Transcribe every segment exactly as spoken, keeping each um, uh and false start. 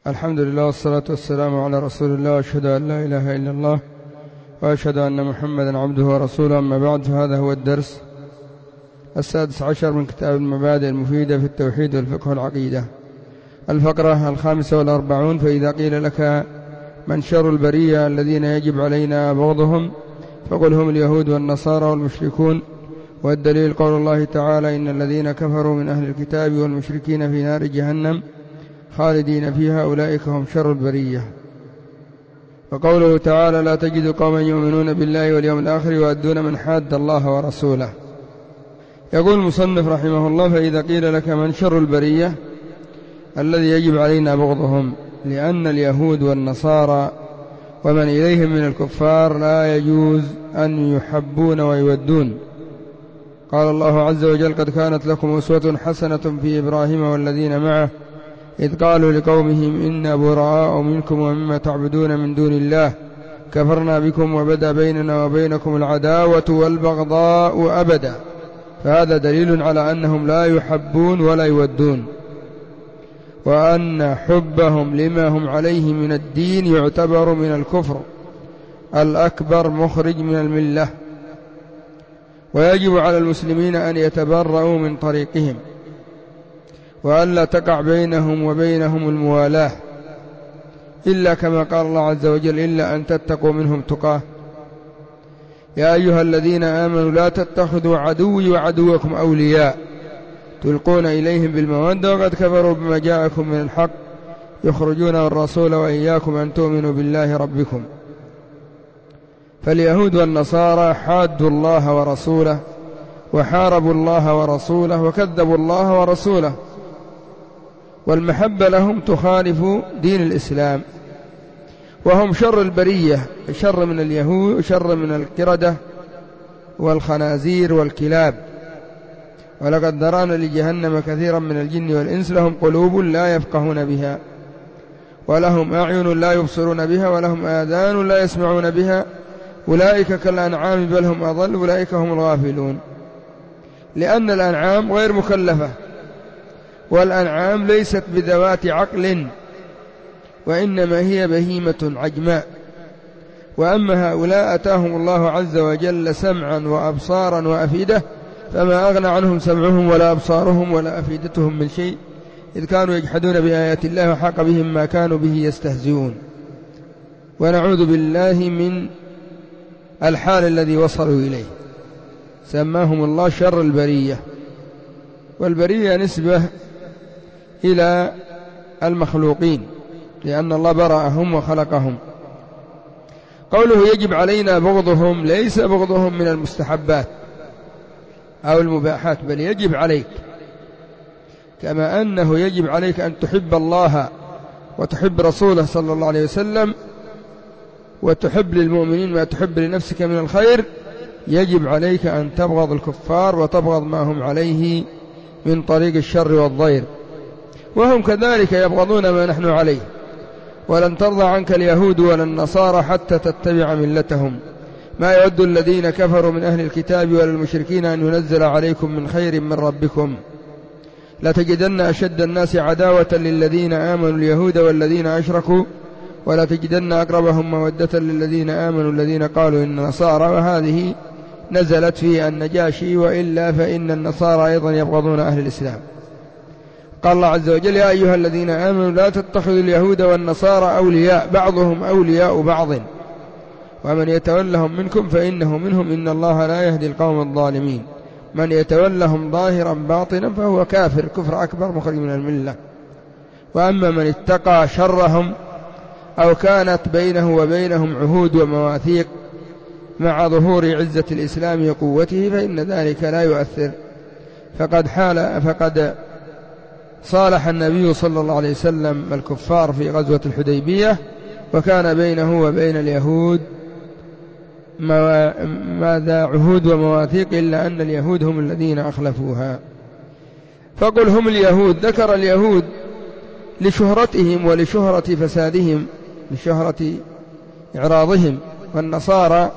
الحمد لله والصلاة والسلام على رسول الله، وأشهد أن لا إله إلا الله وأشهد أن محمدا عبده ورسوله. أما بعد، فهذا هو الدرس السادس عشر من كتاب المبادئ المفيدة في التوحيد والفقه والعقيدة، الفقرة الخامسة والأربعون. فإذا قيل لك من شر البرية الذين يجب علينا بغضهم فقل هم اليهود والنصارى والمشركون، والدليل قول الله تعالى: إن الذين كفروا من أهل الكتاب والمشركين في نار جهنم خالدين فيها أولئك هم شر البرية. وقوله تعالى: لا تجد قوما يؤمنون بالله واليوم الآخر يؤدون من حاد الله ورسوله. يقول المصنف رحمه الله: فإذا قيل لك من شر البرية الذي يجب علينا بغضهم، لأن اليهود والنصارى ومن إليهم من الكفار لا يجوز أن يحبون ويودون. قال الله عز وجل: قد كانت لكم أسوة حسنة في إبراهيم والذين معه إذ قالوا لقومهم إنا براء منكم ومما تعبدون من دون الله كفرنا بكم وبدا بيننا وبينكم العداوة والبغضاء أبدا. فهذا دليل على أنهم لا يحبون ولا يودون، وأن حبهم لما هم عليه من الدين يعتبر من الكفر الأكبر مخرج من الملة، ويجب على المسلمين أن يتبرؤوا من طريقهم، وألا تقع بينهم وبينهم الموالاة، إلا كما قال الله عز وجل: إلا أن تتقوا منهم تقاه. يا أيها الذين آمنوا لا تتخذوا عدوي وعدوكم أولياء تلقون إليهم بالمودة وقد كفروا بما جاءكم من الحق يخرجون الرسول وإياكم أن تؤمنوا بالله ربكم. فاليهود والنصارى حادوا الله ورسوله وحاربوا الله ورسوله وكذبوا الله ورسوله، والمحبة لهم تخالف دين الإسلام، وهم شر البرية، شر من اليهود وشر من القردة والخنازير والكلاب. ولقد ذرأنا لجهنم كثيرا من الجن والإنس لهم قلوب لا يفقهون بها ولهم أعين لا يبصرون بها ولهم آذان لا يسمعون بها أولئك كالأنعام بل هم أضل أولئك هم الغافلون. لأن الأنعام غير مكلفة، والأنعام ليست بذوات عقل، وإنما هي بهيمة عجماء. وأما هؤلاء أتاهم الله عز وجل سمعا وأبصارا وأفئدة، فما أغنى عنهم سمعهم ولا أبصارهم ولا أفئدتهم من شيء، إذ كانوا يجحدون بآيات الله وحاق بهم ما كانوا به يستهزئون. ونعوذ بالله من الحال الذي وصلوا إليه. سماهم الله شر البرية، والبرية نسبة إلى المخلوقين، لأن الله برأهم وخلقهم. قوله يجب علينا بغضهم ليس بغضهم من المستحبات أو المباحات، بل يجب عليك، كما أنه يجب عليك أن تحب الله وتحب رسوله صلى الله عليه وسلم وتحب للمؤمنين ما تحب لنفسك من الخير، يجب عليك أن تبغض الكفار وتبغض ما هم عليه من طريق الشر والضير، وهم كذلك يبغضون ما نحن عليه. ولن ترضى عنك اليهود ولا النصارى حتى تتبع ملتهم. ما يود الذين كفروا من أهل الكتاب ولا المشركين أن ينزل عليكم من خير من ربكم لتجدن أشد الناس عداوة للذين آمنوا اليهود والذين أشركوا ولا تجدن أقربهم مودة للذين آمنوا الذين قالوا إن نصارى. وهذه نزلت في النجاشي، وإلا فإن النصارى أيضا يبغضون أهل الإسلام. قال الله عز وجل: يا أيها الذين آمنوا لا تتخذوا اليهود والنصارى أولياء بعضهم أولياء بعض ومن يتولهم منكم فإنه منهم إن الله لا يهدي القوم الظالمين. من يتولهم ظاهرا باطنا فهو كافر كفر أكبر مخرج من الملة. وأما من اتقى شرهم أو كانت بينه وبينهم عهود ومواثيق مع ظهور عزة الإسلام وقوته فإن ذلك لا يؤثر. فقد حال فقد صالح النبي صلى الله عليه وسلم الكفار في غزوة الحديبية، وكان بينه وبين اليهود ماذا عهود ومواثيق، إلا أن اليهود هم الذين أخلفوها. فقل هم اليهود، ذكر اليهود لشهرتهم ولشهرة فسادهم، لشهرة إعراضهم، والنصارى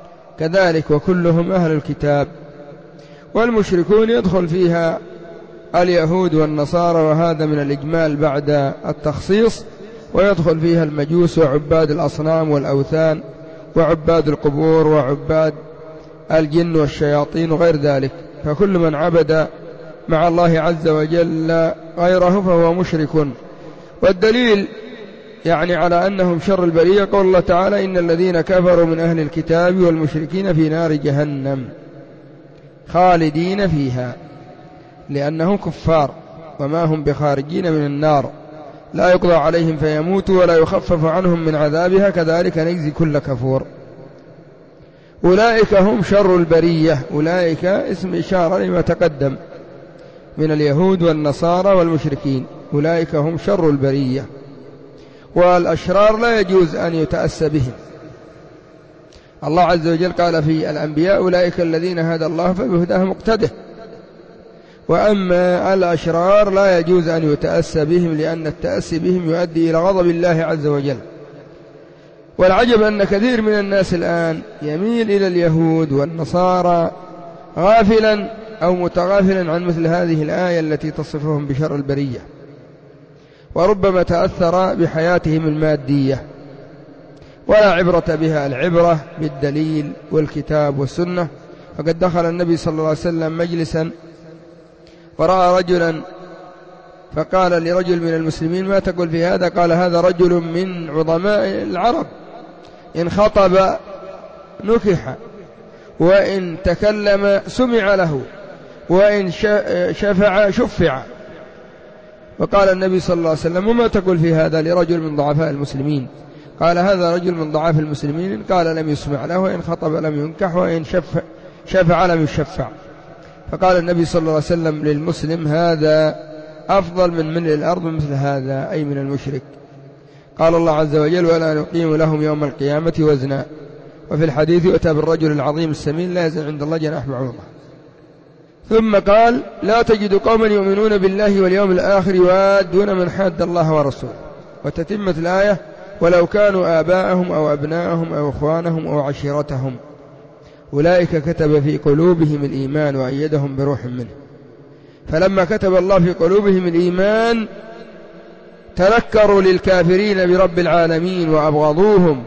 كذلك وكلهم أهل الكتاب. والمشركون يدخل فيها اليهود والنصارى، وهذا من الإجمال بعد التخصيص، ويدخل فيها المجوس وعباد الأصنام والأوثان وعباد القبور وعباد الجن والشياطين وغير ذلك. فكل من عبد مع الله عز وجل غيره فهو مشرك. والدليل يعني على أنهم شر البرية قول الله تعالى: إن الذين كفروا من أهل الكتاب والمشركين في نار جهنم خالدين فيها، لأنهم كفار وما هم بخارجين من النار، لا يقضى عليهم فيموتوا ولا يخفف عنهم من عذابها كذلك نجزي كل كفور. أولئك هم شر البرية، أولئك اسم إشارة لما تقدم من اليهود والنصارى والمشركين، أولئك هم شر البرية. والأشرار لا يجوز أن يتأسى بهم. الله عز وجل قال في الأنبياء: أولئك الذين هدى الله فبهداه مقتده. وأما الأشرار لا يجوز أن يتأسى بهم، لأن التأسي بهم يؤدي إلى غضب الله عز وجل. والعجب أن كثير من الناس الآن يميل إلى اليهود والنصارى غافلا أو متغافلا عن مثل هذه الآية التي تصفهم بشر البرية، وربما تأثر بحياتهم المادية ولا عبرة بها. العبرة بالدليل والكتاب والسنة. فقد دخل النبي صلى الله عليه وسلم مجلسا ورأى رجلا فقال لرجل من المسلمين: ما تقول في هذا؟ قال: هذا رجل من عظماء العرب، إن خطب نكح، وإن تكلم سمع له، وإن شفع شفع. وقال النبي صلى الله عليه وسلم: وما تقول في هذا لرجل من ضعفاء المسلمين؟ قال: هذا رجل من ضعاف المسلمين، قال: لم يسمع له، وإن خطب لم ينكح، وإن شفع, شفع لم يشفع. فقال النبي صلى الله عليه وسلم للمسلم: هذا أفضل من ملء الأرض مثل هذا، أي من المشرك. قال الله عز وجل: ولا نقيم لهم يوم القيامة وزنا. وفي الحديث: يؤتى بالرجل العظيم السمين لا يزن عند الله جناح بعوضة. ثم قال: لا تجد قوما يؤمنون بالله واليوم الآخر يوادون من حاد الله ورسوله. وتتمت الآية: ولو كانوا آباءهم أو أبناءهم أو إخوانهم أو عشيرتهم أولئك كتب في قلوبهم الإيمان وأيدهم بروح منه. فلما كتب الله في قلوبهم الإيمان تنكروا للكافرين برب العالمين وأبغضوهم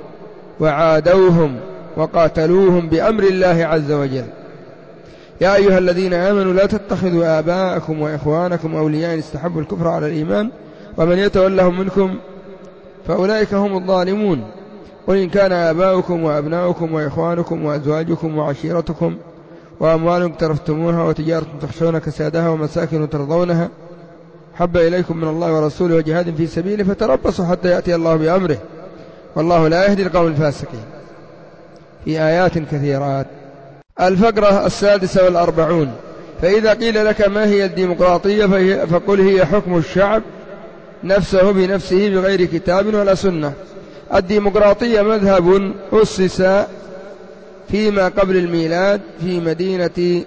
وعادوهم وقاتلوهم بأمر الله عز وجل. يا أيها الذين آمنوا لا تتخذوا آباءكم وإخوانكم أولياء إن استحبوا الكفر على الإيمان ومن يتولهم منكم فأولئك هم الظالمون. وإن كان آباؤكم وأبناؤكم وإخوانكم وأزواجكم وعشيرتكم وأموال اقترفتموها وتجارة تخشون كسادها ومساكن ترضونها حب إليكم من الله ورسوله وجهاد في سبيله فتربصوا حتى يأتي الله بأمره والله لا يهدي القوم الفاسقين. في آيات كثيرات. الفقرة السادسة والأربعون. فإذا قيل لك ما هي الديمقراطية فقل هي حكم الشعب نفسه بنفسه بغير كتاب ولا سنة. الديمقراطية مذهب أسس فيما قبل الميلاد في مدينة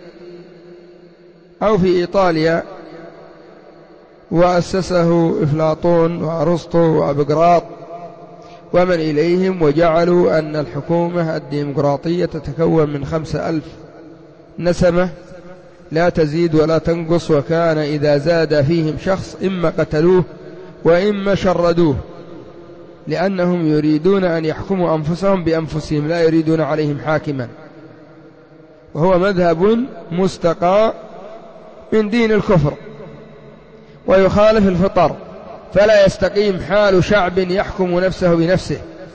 أو في إيطاليا، وأسسه أفلاطون وأرسطو وأبقراط ومن إليهم، وجعلوا أن الحكومة الديمقراطية تتكون من خمسة ألف نسمة لا تزيد ولا تنقص، وكان إذا زاد فيهم شخص إما قتلوه وإما شردوه، لأنهم يريدون أن يحكموا أنفسهم بأنفسهم لا يريدون عليهم حاكما. وهو مذهب مستقى من دين الكفر ويخالف الفطر، فلا يستقيم حال شعب يحكم نفسه بنفسه،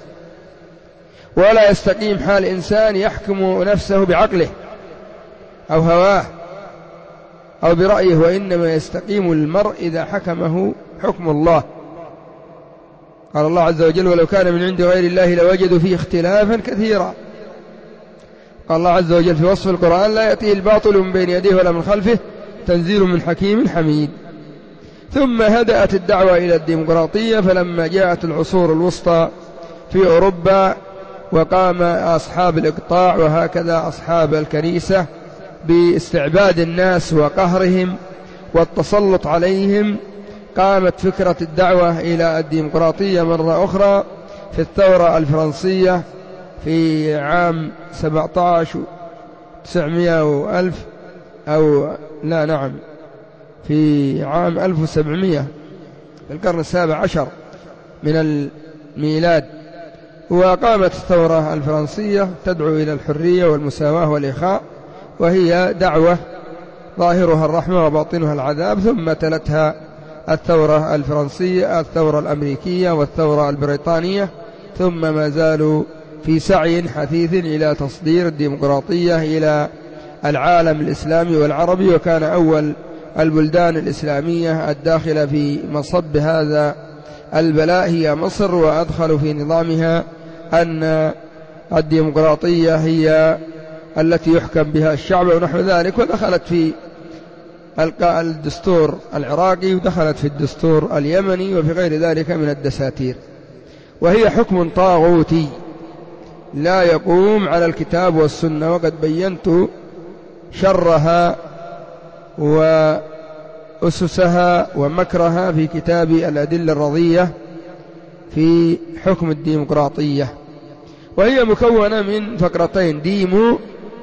ولا يستقيم حال إنسان يحكم نفسه بعقله أو هواه أو برأيه، وإنما يستقيم المرء إذا حكمه حكم الله. قال الله عز وجل: ولو كان من عند غير الله لوجدوا فيه اختلافا كثيرا. قال الله عز وجل في وصف القرآن: لا يأتيه الباطل من بين يديه ولا من خلفه تنزيل من حكيم حميد. ثم هدأت الدعوة إلى الديمقراطية، فلما جاءت العصور الوسطى في أوروبا وقام أصحاب الإقطاع وهكذا أصحاب الكنيسة باستعباد الناس وقهرهم والتسلط عليهم، قامت فكرة الدعوة إلى الديمقراطية مرة أخرى في الثورة الفرنسية في عام سبعة عشر تسعمائة وألف أو لا نعم في عام ألف وسبعمائة في القرن السابع عشر من الميلاد. وقامت الثورة الفرنسية تدعو إلى الحرية والمساواة والإخاء، وهي دعوة ظاهرها الرحمة وباطنها العذاب. ثم تلتها الثورة الفرنسية، الثورة الأمريكية، والثورة البريطانية، ثم ما زالوا في سعي حثيث إلى تصدير الديمقراطية إلى العالم الإسلامي والعربي. وكان أول البلدان الإسلامية الداخلة في مصب هذا البلاء هي مصر، وأدخلوا في نظامها أن الديمقراطية هي التي يحكم بها الشعب ونحو ذلك، ودخلت في الدستور العراقي، ودخلت في الدستور اليمني، وفي غير ذلك من الدساتير. وهي حكم طاغوتي لا يقوم على الكتاب والسنة، وقد بينت شرها وأسسها ومكرها في كتاب الأدلة الرضية في حكم الديمقراطية. وهي مكونة من فقرتين: ديمو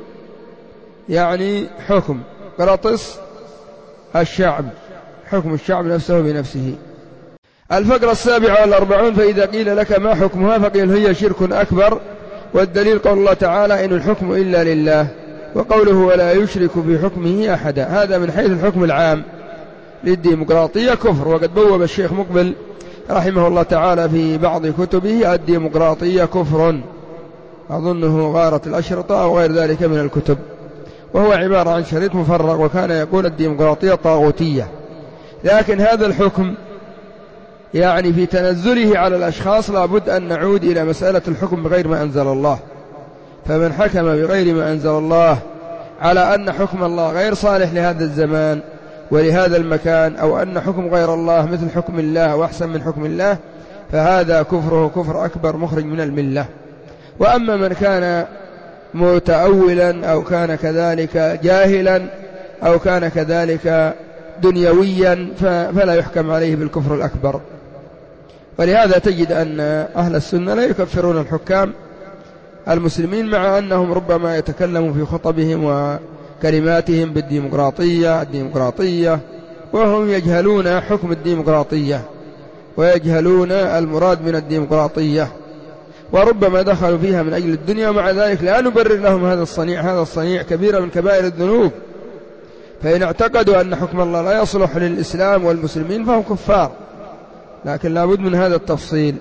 يعني حكم، قراطس الشعب، حكم الشعب نفسه بنفسه. الفقرة السابعة والأربعون: فإذا قيل لك ما حكمها فقيل هي شرك أكبر. والدليل قول الله تعالى: إن الحكم إلا لله، وقوله ولا يشرك في حكمه أحدا. هذا من حيث الحكم العام للديمقراطية كفر. وقد بوب الشيخ مقبل رحمه الله تعالى في بعض كتبه: الديمقراطية كفر، أظنه غارة الأشرطة أو غير ذلك من الكتب، وهو عبارة عن شريط مفرغ. وكان يقول الديمقراطية طاغوتية. لكن هذا الحكم يعني في تنزله على الأشخاص لابد أن نعود إلى مسألة الحكم بغير ما أنزل الله. فمن حكم بغير ما أنزل الله على أن حكم الله غير صالح لهذا الزمان ولهذا المكان، أو أن حكم غير الله مثل حكم الله وأحسن من حكم الله، فهذا كفره كفر أكبر مخرج من الملة. وأما من كان متأولا أو كان كذلك جاهلا أو كان كذلك دنيويا فلا يحكم عليه بالكفر الأكبر. ولهذا تجد أن أهل السنة لا يكفرون الحكام المسلمين، مع أنهم ربما يتكلموا في خطبهم وكلماتهم بالديمقراطية الديمقراطية وهم يجهلون حكم الديمقراطية ويجهلون المراد من الديمقراطية، وربما دخلوا فيها من أجل الدنيا. ومع ذلك لا نبرر لهم هذا الصنيع. هذا الصنيع كبيرة من كبائر الذنوب، فإن اعتقدوا أن حكم الله لا يصلح للإسلام والمسلمين فهم كفار. لكن لا بد من هذا التفصيل.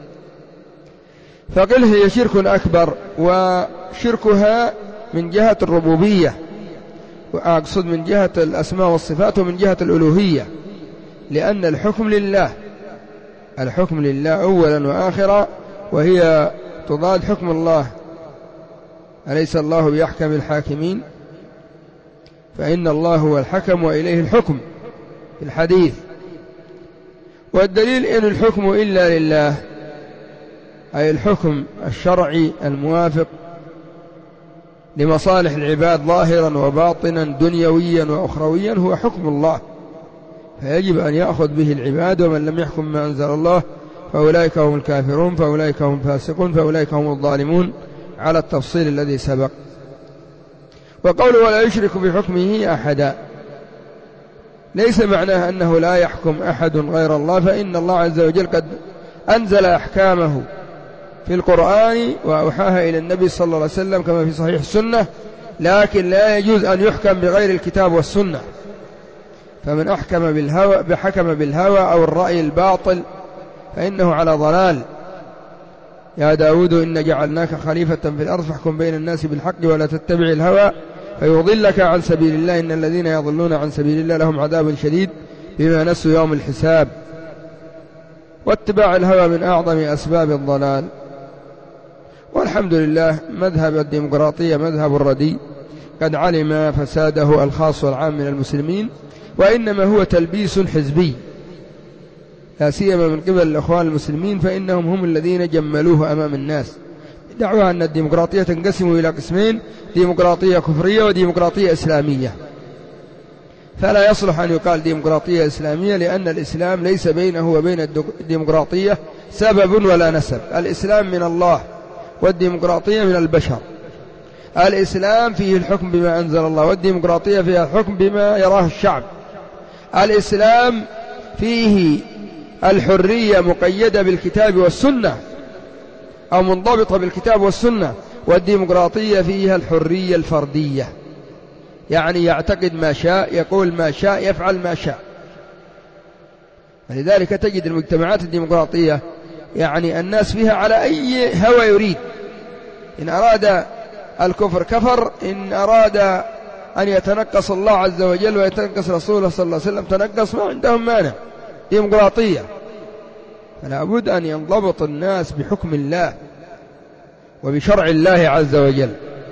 فقل هي شرك أكبر، وشركها من جهة الربوبية، وأقصد من جهة الأسماء والصفات ومن جهة الألوهية، لأن الحكم لله، الحكم لله أولا وآخرا، وهي تضاد حكم الله. أليس الله بأحكم الحاكمين؟ فإن الله هو الحكم وإليه الحكم في الحديث. والدليل إن الحكم إلا لله، أي الحكم الشرعي الموافق لمصالح العباد ظاهرا وباطنا دنيويا وأخرويا هو حكم الله، فيجب أن يأخذ به العباد. ومن لم يحكم ما أنزل الله فأولئك هم الكافرون، فأولئك هم الفاسقون، فأولئك هم الظالمون، على التفصيل الذي سبق. وقوله ولا يشرك بحكمه أحدا ليس معناه أنه لا يحكم أحد غير الله، فإن الله عز وجل قد أنزل أحكامه في القرآن وأوحاها إلى النبي صلى الله عليه وسلم كما في صحيح السنة، لكن لا يجوز أن يحكم بغير الكتاب والسنة. فمن أحكم بالهوى بحكم بالهوى أو الرأي الباطل فإنه على ضلال. يا داود إن جعلناك خليفة في الأرض فاحكم بين الناس بالحق ولا تتبع الهوى فيضلك عن سبيل الله، إن الذين يضلون عن سبيل الله لهم عذاب شديد بما نسوا يوم الحساب. واتباع الهوى من أعظم أسباب الضلال. والحمد لله مذهب الديمقراطية مذهب الردي قد علم فساده الخاص والعام من المسلمين، وإنما هو تلبيس حزبي لا سيما من قبل الأخوان المسلمين، فإنهم هم الذين جملوه أمام الناس دعوى أن الديمقراطية تنقسم إلى قسمين: ديمقراطية كفرية وديمقراطية إسلامية. فلا يصلح أن يقال ديمقراطية إسلامية، لأن الإسلام ليس بينه وبين الديمقراطية سبب ولا نسب. الإسلام من الله والديمقراطية من البشر. الإسلام فيه الحكم بما أنزل الله، والديمقراطية فيها الحكم بما يراه الشعب. الإسلام فيه الحرية مقيدة بالكتاب والسنة أو منضبطة بالكتاب والسنة، والديمقراطية فيها الحرية الفردية، يعني يعتقد ما شاء، يقول ما شاء، يفعل ما شاء. لذلك تجد المجتمعات الديمقراطية يعني الناس فيها على أي هوى يريد، إن أراد الكفر كفر، إن أراد أن يتنقص الله عز وجل ويتنقص رسوله صلى الله عليه وسلم تنقص، ما عندهم مانع. ديمقراطية، فلا بد أن ينضبط الناس بحكم الله وبشرع الله عز وجل.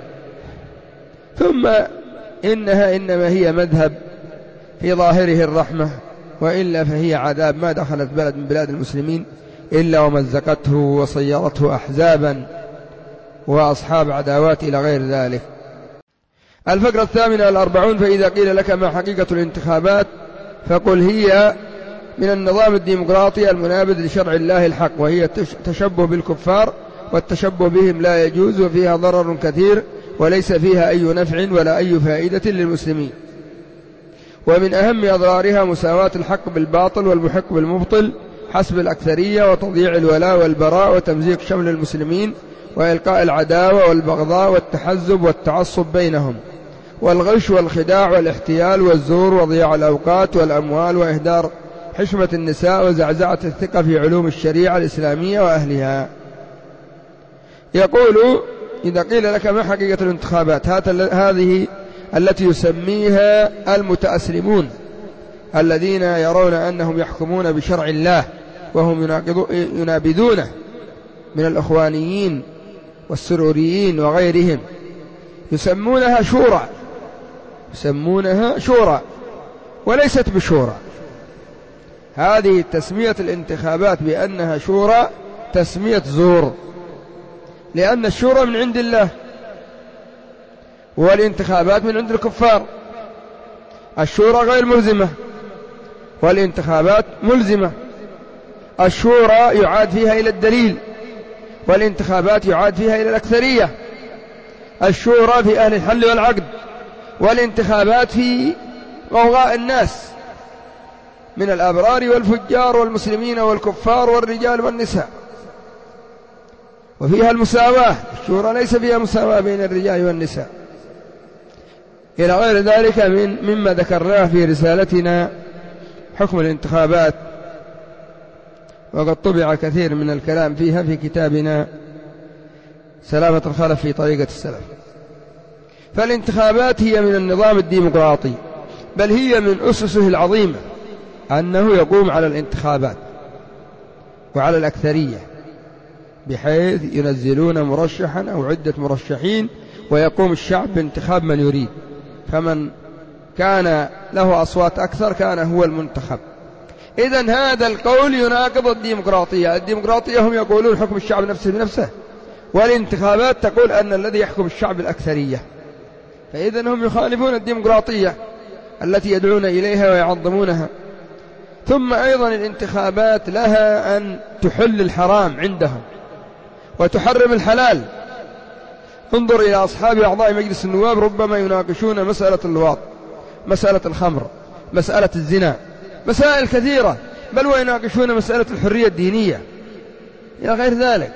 ثم إنها إنما هي مذهب في ظاهره الرحمة، وإلا فهي عذاب. ما دخلت بلد من بلاد المسلمين إلا ومزقته وصيرته أحزابا وأصحاب عداوات إلى غير ذلك. الفقرة الثامنة الأربعون: فإذا قيل لك ما حقيقة الانتخابات فقل هي من النظام الديمقراطي المنابذ لشرع الله الحق، وهي تشبه بالكفار، والتشبه بهم لا يجوز، وفيها ضرر كثير وليس فيها أي نفع ولا أي فائدة للمسلمين. ومن أهم أضرارها مساواة الحق بالباطل والمحق بالمبطل حسب الأكثرية، وتضييع الولاء والبراء، وتمزيق شمل المسلمين، وإلقاء العداوة والبغضاء والتحزب والتعصب بينهم، والغش والخداع والاحتيال والزور، وضياع الأوقات والأموال، وإهدار حشمة النساء، وزعزعة الثقة في علوم الشريعة الإسلامية وأهلها. يقول: إذا قيل لك ما حقيقة الانتخابات، هذه التي يسميها المتأسلمون الذين يرون أنهم يحكمون بشرع الله وهم ينابذونه من الإخوانيين والسروريين وغيرهم، يسمونها شورى، يسمونها شورى وليست بشورى. هذه تسمية الانتخابات بأنها شورى تسمية زور، لأن الشورى من عند الله والانتخابات من عند الكفار. الشورى غير ملزمة والانتخابات ملزمة. الشورى يعاد فيها إلى الدليل، والانتخابات يعاد فيها إلى الأكثرية. الشورى في أهل الحل والعقد، والانتخابات في غوغاء الناس من الأبرار والفجار والمسلمين والكفار والرجال والنساء، وفيها المساواة. الشورى ليس فيها مساواة بين الرجال والنساء، إلى غير ذلك من مما ذكرناه في رسالتنا حكم الانتخابات، وقد طبع كثير من الكلام فيها في كتابنا سلامة الخلف في طريقة السلف. فالانتخابات هي من النظام الديمقراطي، بل هي من أسسه العظيمة أنه يقوم على الانتخابات وعلى الأكثرية، بحيث ينزلون مرشحا أو عدة مرشحين ويقوم الشعب بانتخاب من يريد، فمن كان له أصوات أكثر كان هو المنتخب. إذن هذا القول يناقض الديمقراطية. الديمقراطية هم يقولون حكم الشعب نفسه بنفسه، والانتخابات تقول أن الذي يحكم الشعب الأكثرية. فإذن هم يخالفون الديمقراطية التي يدعون إليها ويعظمونها. ثم أيضا الانتخابات لها أن تحل الحرام عندهم وتحرم الحلال. انظر إلى أصحاب أعضاء مجلس النواب، ربما يناقشون مسألة اللواط، مسألة الخمر، مسألة الزنا، مسائل كثيرة، بل ويناقشون مسألة الحرية الدينية إلى غير ذلك.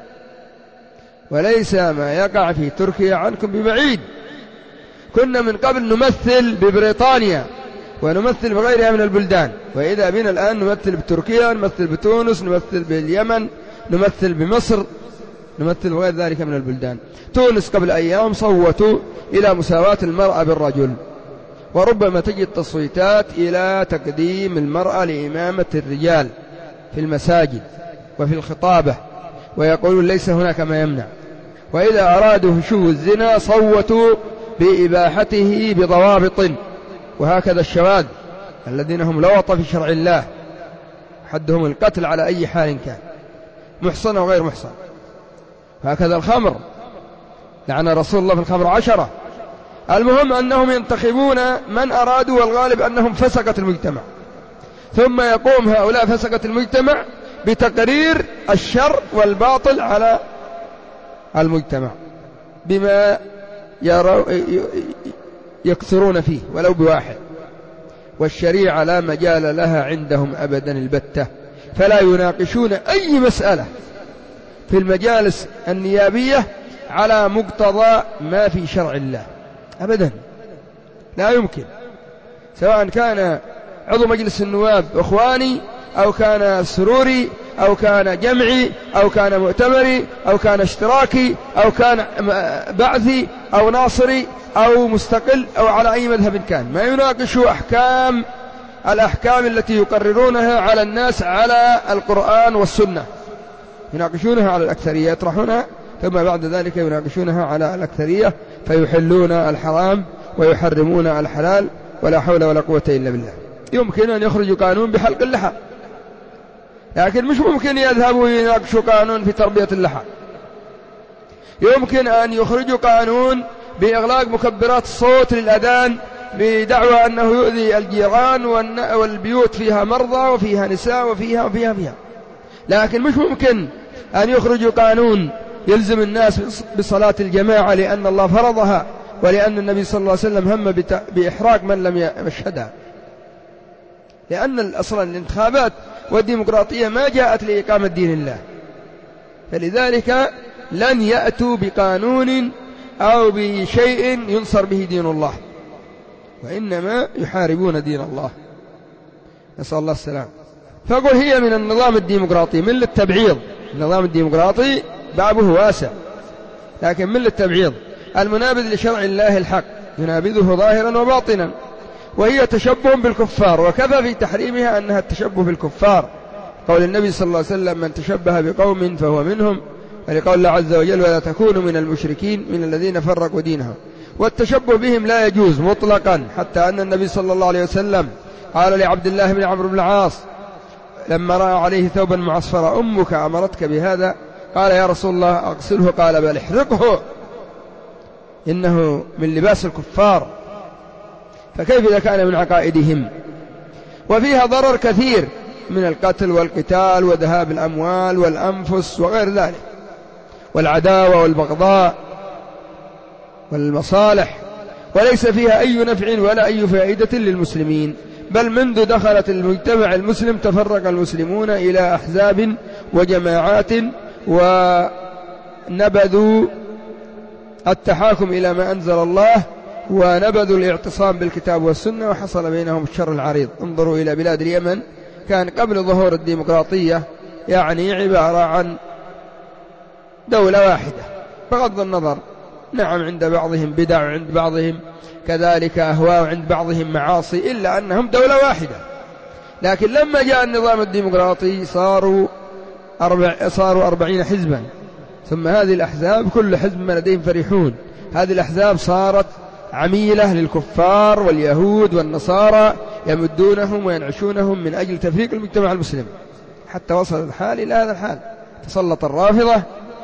وليس ما يقع في تركيا عنكم ببعيد. كنا من قبل نمثل ببريطانيا ونمثل بغيرها من البلدان، وإذا بنا الآن نمثل بتركيا، نمثل بتونس، نمثل باليمن، نمثل بمصر، نمثل بغير ذلك من البلدان. تونس قبل أيام صوتوا إلى مساواة المرأة بالرجل، وربما تجد تصويتات إلى تقديم المرأة لإمامة الرجال في المساجد وفي الخطابة، ويقولون ليس هناك ما يمنع. وإذا أرادوا فشو الزنا صوتوا بإباحته بضوابط. وهكذا الشواذ الذين هم لوط في شرع الله، حدهم القتل على أي حال كان، محصن أو غير محصن. هكذا الخمر، لعن رسول الله في الخمر عشرة. المهم أنهم ينتخبون من أرادوا، والغالب أنهم فسقة المجتمع، ثم يقوم هؤلاء فسقة المجتمع بتقرير الشر والباطل على المجتمع بما يكثرون فيه ولو بواحد. والشريعة لا مجال لها عندهم أبدا البتة، فلا يناقشون أي مسألة في المجالس النيابية على مقتضى ما في شرع الله أبدا، لا يمكن، سواء كان عضو مجلس النواب إخواني أو كان سروري أو كان جمعي أو كان مؤتمري أو كان اشتراكي أو كان بعثي أو ناصري أو مستقل أو على أي مذهب كان، ما يناقشوا أحكام الأحكام التي يقررونها على الناس على القرآن والسنة، يناقشونها على الأكثرية يطرحونها، ثم بعد ذلك يناقشونها على الأكثرية فيحلون الحرام ويحرمون الحلال، ولا حول ولا قوة إلا بالله. يمكن أن يخرجوا قانون بحلق اللحى، لكن مش ممكن يذهبوا يناقشوا قانون في تربية اللحى. يمكن أن يخرجوا قانون بإغلاق مكبرات الصوت للأذان بدعوى أنه يؤذي الجيران والبيوت فيها مرضى وفيها نساء وفيها وفيها فيها، لكن مش ممكن أن يخرجوا قانون يلزم الناس بصلاة الجماعة لأن الله فرضها ولأن النبي صلى الله عليه وسلم هم بإحراق من لم يشهدها، لأن أصلا الانتخابات والديمقراطية ما جاءت لإقامة دين الله، فلذلك لن يأتوا بقانون أو بشيء ينصر به دين الله، وإنما يحاربون دين الله، نسأل الله السلام. فقل هي من النظام الديمقراطي من للتبعيض، النظام الديمقراطي بابه واسع، لكن من للتبعيض المنابذ لشرع الله الحق ينابذه ظاهرا وباطنا، وهي تشبه بالكفار، وكفى في تحريمها أنها التشبه بالكفار، قول النبي صلى الله عليه وسلم من تشبه بقوم فهو منهم، ولقول الله عز وجل ولا تكونوا من المشركين من الذين فرقوا دينهم، والتشبه بهم لا يجوز مطلقا، حتى أن النبي صلى الله عليه وسلم قال لعبد الله بن عمرو بن العاص لما رأى عليه ثوبا معصفرا أمك أمرتك بهذا؟ قال يا رسول الله أغسله، قال بل احرقه إنه من لباس الكفار، فكيف إذا كان من عقائدهم؟ وفيها ضرر كثير من القتل والقتال وذهاب الأموال والأنفس وغير ذلك، والعداوة والبغضاء والمصالح، وليس فيها أي نفع ولا أي فائدة للمسلمين، بل منذ دخلت المجتمع المسلم تفرق المسلمون إلى أحزاب وجماعات، ونبذوا التحاكم إلى ما أنزل الله، ونبذوا الاعتصام بالكتاب والسنة، وحصل بينهم الشر العريض. انظروا إلى بلاد اليمن، كان قبل ظهور الديمقراطية يعني عبارة عن دولة واحدة بغض النظر، نعم عند بعضهم بدع وعند بعضهم كذلك أهواء وعند بعضهم معاصي، إلا أنهم دولة واحدة. لكن لما جاء النظام الديمقراطي صاروا أربع صاروا أربعين حزبا، ثم هذه الأحزاب كل حزب ما لديهم فرحون، هذه الأحزاب صارت عميلة للكفار واليهود والنصارى، يمدونهم وينعشونهم من أجل تفريق المجتمع المسلم، حتى وصل الحال إلى هذا الحال. تسلط الرافضة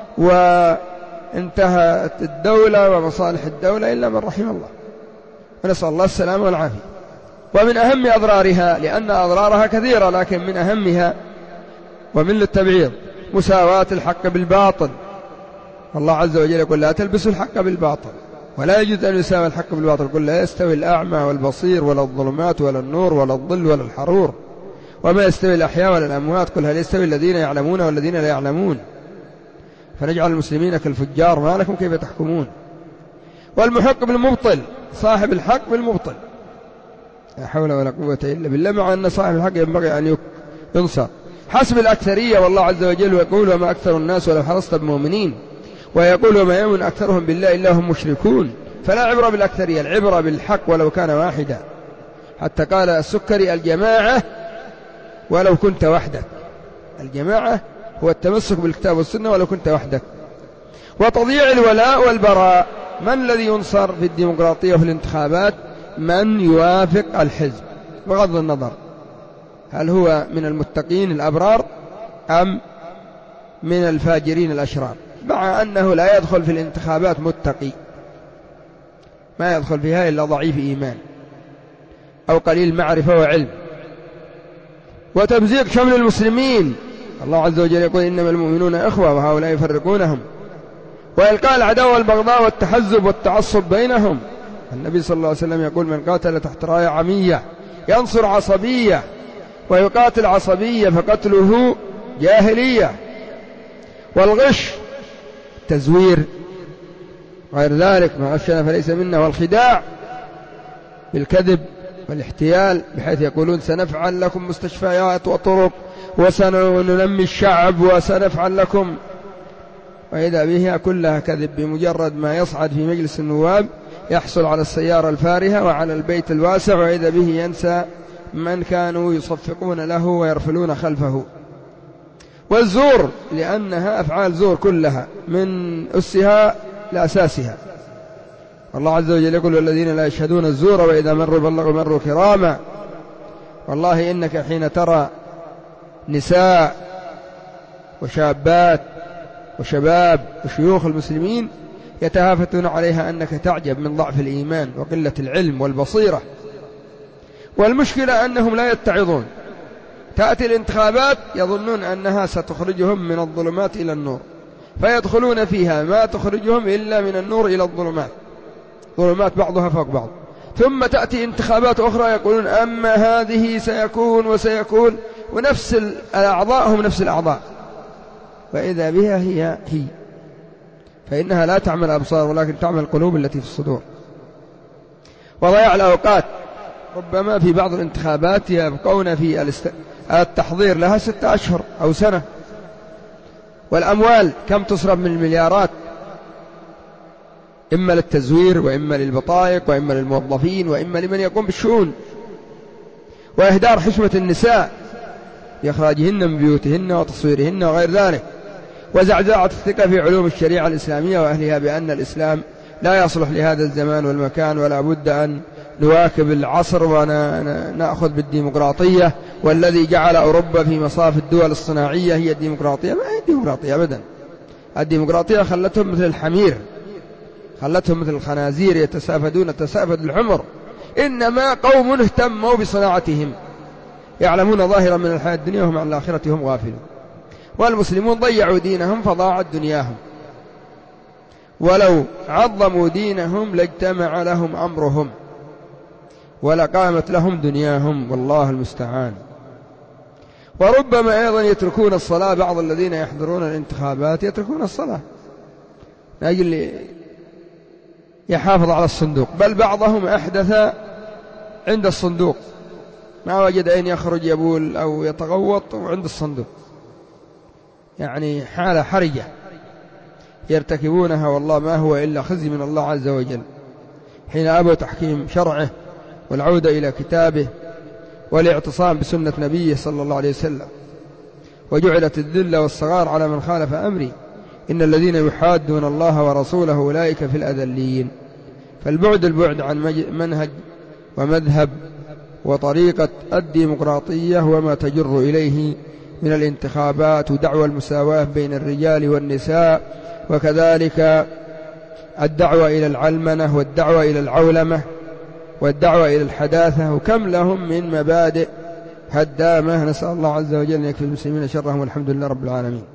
وانتهت الدولة ومصالح الدولة إلا من رحم الله، ونسأل الله السلامة والعافية. ومن أهم أضرارها، لأن أضرارها كثيرة، لكن من أهمها ومن للتبعيض مساواة الحق بالباطل، الله عز وجل يقول لا تلبسوا الحق بالباطل، ولا يجوز أن يساوي الحق بالباطل، يقول لا يستوي الأعمى والبصير ولا الظلمات ولا النور ولا الظل ولا الحرور، وما يستوي الأحياء ولا الأموات، قل هل يستوي الذين يعلمون والذين لا يعلمون، فنجعل المسلمين كالفجار ما لكم كيف تحكمون. والمحق بالمبطل، صاحب الحق بالمبطل، لا حول ولا قوة إلا بالله، مع أن صاحب الحق ينبغي أن ينصر حسب الأكثرية، والله عز وجل يقول وما أكثر الناس ولو حرصت بمؤمنين، ويقول وما يؤمن أكثرهم بالله إلا هم مشركون. فلا عبرة بالأكثرية، العبرة بالحق ولو كان واحدا، حتى قال السكري الجماعة ولو كنت وحدك، الجماعة هو التمسك بالكتاب والسنة ولو كنت وحدك. وتضييع الولاء والبراء، من الذي ينصر في الديمقراطية وفي الانتخابات؟ من يوافق الحزب بغض النظر هل هو من المتقين الأبرار أم من الفاجرين الأشرار، مع أنه لا يدخل في الانتخابات متقي، ما يدخل فيها إلا ضعيف إيمان أو قليل معرفة وعلم. وتمزيق شمل المسلمين، الله عز وجل يقول إنما المؤمنون إخوة وهؤلاء يفرقونهم، وإلقاء العداوة والبغضاء والتحزب والتعصب بينهم، النبي صلى الله عليه وسلم يقول من قاتل تحت راية عمية ينصر عصبية ويقاتل عصبية فقتله جاهلية. والغش تزوير غير ذلك ما غشنا فليس منا، والخداع بالكذب والاحتيال بحيث يقولون سنفعل لكم مستشفيات وطرق وسننمي الشعب وسنفعل لكم، وإذا بها كلها كذب. بمجرد ما يصعد في مجلس النواب يحصل على السيارة الفارهة وعلى البيت الواسع، وإذا به ينسى من كانوا يصفقون له ويرفلون خلفه. والزور لأنها أفعال زور كلها من أسها لأساسها. الله عز وجل يقول الذين لا يشهدون الزور وإذا مروا بلغوا مروا كراما. والله إنك حين ترى نساء وشابات وشباب وشيوخ المسلمين يتهافتون عليها أنك تعجب من ضعف الإيمان وقلة العلم والبصيرة. والمشكلة أنهم لا يتعظون. تأتي الانتخابات يظنون أنها ستخرجهم من الظلمات إلى النور، فيدخلون فيها ما تخرجهم إلا من النور إلى الظلمات، ظلمات بعضها فوق بعض. ثم تأتي انتخابات أخرى يقولون أما هذه سيكون وسيكون، ونفس الأعضاء هم نفس الأعضاء، فإذا بها هي هي فإنها لا تعمل الأبصار ولكن تعمل القلوب التي في الصدور. وضياع الأوقات، ربما في بعض الانتخابات يبقون في التحضير لها ستة أشهر أو سنة. والأموال كم تصرف من المليارات، إما للتزوير وإما للبطائق وإما للموظفين وإما لمن يقوم بالشؤون. وإهدار حشمة النساء بإخراجهن من بيوتهن وتصويرهن وغير ذلك. وزعزعة الثقة في علوم الشريعة الإسلامية وأهلها بأن الإسلام لا يصلح لهذا الزمان والمكان، ولا بد أن نواكب العصر ونأخذ بالديمقراطية، والذي جعل أوروبا في مصاف الدول الصناعية هي الديمقراطية. ما هي الديمقراطية أبدا. الديمقراطية خلتهم مثل الحمير، خلتهم مثل الخنازير يتسافدون تسافد الحمر. إنما قوم اهتموا بصناعتهم يعلمون ظاهرا من الحياة الدنيا وهم عن الآخرة هم غافلون. والمسلمون ضيعوا دينهم فضاعت دنياهم، ولو عظموا دينهم لاجتمع لهم أمرهم ولقامت لهم دنياهم، والله المستعان. وربما أيضا يتركون الصلاة، بعض الذين يحضرون الانتخابات يتركون الصلاة لأجل يحافظ على الصندوق، بل بعضهم أحدث عند الصندوق، ما وجد أين يخرج يبول أو يتغوط عند الصندوق. يعني حالة حرجة يرتكبونها، والله ما هو إلا خزي من الله عز وجل حين أبوا تحكيم شرعه والعودة إلى كتابه والاعتصام بسنة نبيه صلى الله عليه وسلم. وجعلت الذل والصغار على من خالف أمري، إن الذين يحادون الله ورسوله أولئك في الأذلين. فالبعد البعد عن منهج ومذهب وطريقة الديمقراطية وما تجر إليه من الانتخابات ودعوى المساواة بين الرجال والنساء، وكذلك الدعوة إلى العلمنة والدعوة إلى العولمة والدعوة إلى الحداثة، وكم لهم من مبادئ هدامة. نسأل الله عز وجل أن يكفي المسلمين شرهم، والحمد لله رب العالمين.